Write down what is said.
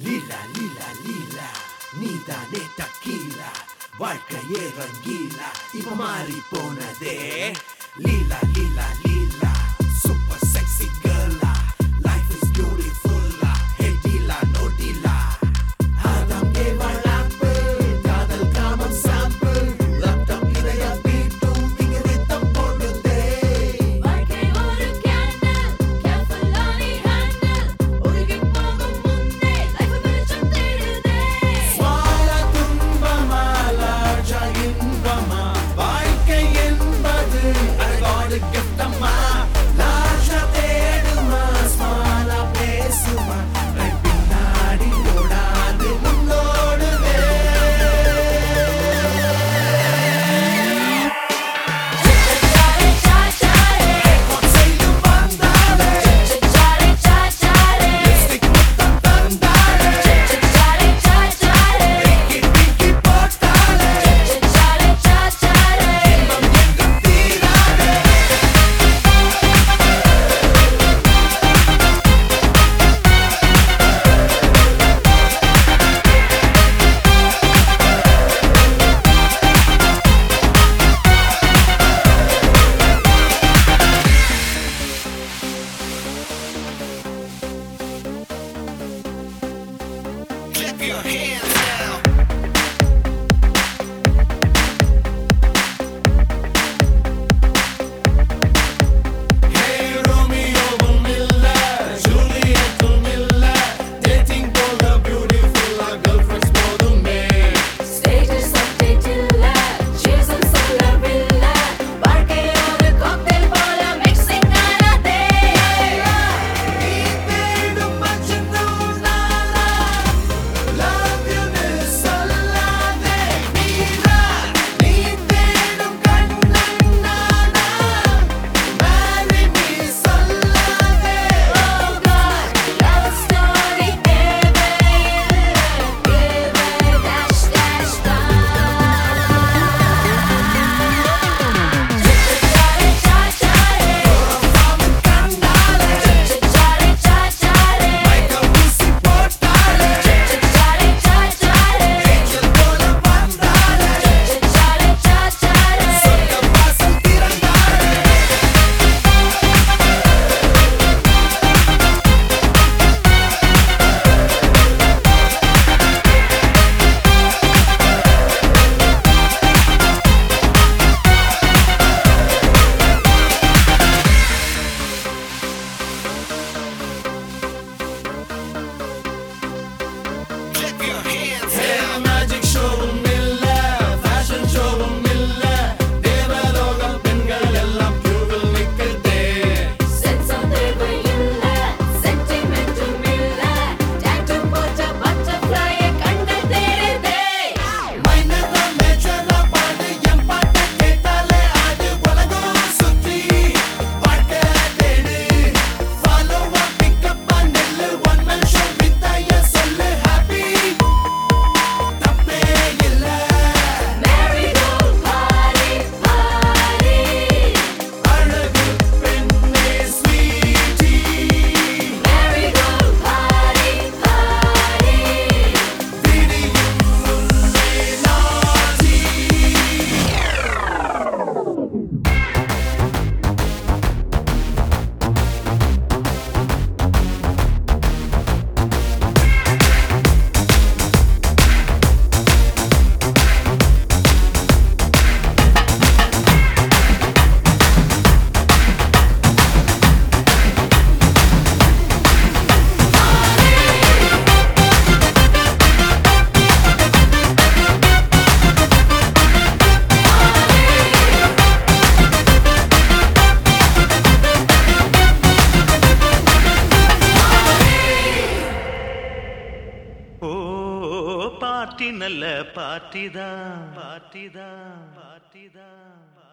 லீலா லீலா லீலா நீதானே டக்கீலா வாழ்க்கையே ரங்கீலா இப்ப மாறி போனதே லீலா லீலா லீலா சூப்பர் செக்ஸி கேர்லா லைஃப் இஸ் பியூட்டிஃபுல்லா ஹே டீலா நோ டீலா ஆதம் கேவல் ஆப்பிள் காதல் காமம் சாம்பிள் லேப்டாப் இதய பீட்டும் இங்க ரித்தம் போடுதே வாழ்க்கை ஒரு கேண்டில் கேர்ஃபுல்லானி ஹேண்டில் உருகி போகும் முன்னே லைஃப் வெளிச்சம் தேடுதே வாழ துன்பமா லாஜா இன்பமா வாழ்க்கை என்பது அழகான கிஃப்டம்மா லாஜா தேடுமா ஸ்மாலா பேசுமா கண் பின்னாடி ஓடாது முன்னோடுவே சாரே சாரே செய்து வந்தாலே சாரே சாரே லிப்ஸ்டிக் முத்தம் தந்தாலே சாரே சாரே கிட்டி போட்டாலே சாரே சாரே இன்பம் எங்கும் தீராதே Clap your hands now. Hey Romeoவும் இல்ல ஜூலியட்டும் இல்ல dating போல beautiful girlfriends போதுமே ஸ்டேட்டஸ் அப்டேட் இல்ல சீசன் சொல்லவில்ல வாழ்க்கை ஒரு காக்டெயில் போல மிக்சிங் ஆனதே நீ தேடும் மஜ்னூன் நானா love you னு சொல்லாதே மீரா நீ தேடும் கண்ணன் நானா marry me சொல்லாதே Oh God, love story தேவையில்லை give dash dash சாரே சாரே கண்டாலே சாரே சாரே மைக்க ஊசி போட்டாலே சாரே சாரே ஏஞ்சல் போல வந்தாலே சாரே சாரே சொந்த வாசல் திறந்தாலே Clap your hands now. Magic showவும் இல்ல fashion showவும் இல்ல தேவலோக பெண்கள் எல்லாம் queueல் நிக்குதே சென்சம் தேவையில்ல சென்டிமெண்ட்டும் இல்ல டாட்டூ போட்ட பட்டர்ஃப்ளையை கண்டு தேடுதே மைனரா மேஜரா பாடு என் பாட்டு கேட்டாலே ஆடு உலகம் சுற்றி வாழ்க்கை தேடு ஃபாலோவா பிக்கப் நெல்லு ஒன் மேன் ஷோ வித்தாய சொல்லு ஹாப்பி தப்பே இல்ல மேரிகோல்ட் பார்ட்டி பார்ட்டி அழகு பெண்ணே ஸ்வீட்டி மேரிகோல்ட் பார்ட்டி பார்ட்டி விடியும் முன்னே நாடி ஓ பார்ட்டி நல்ல பார்ட்டி தான் பார்ட்டி தான் பார்ட்டி தான்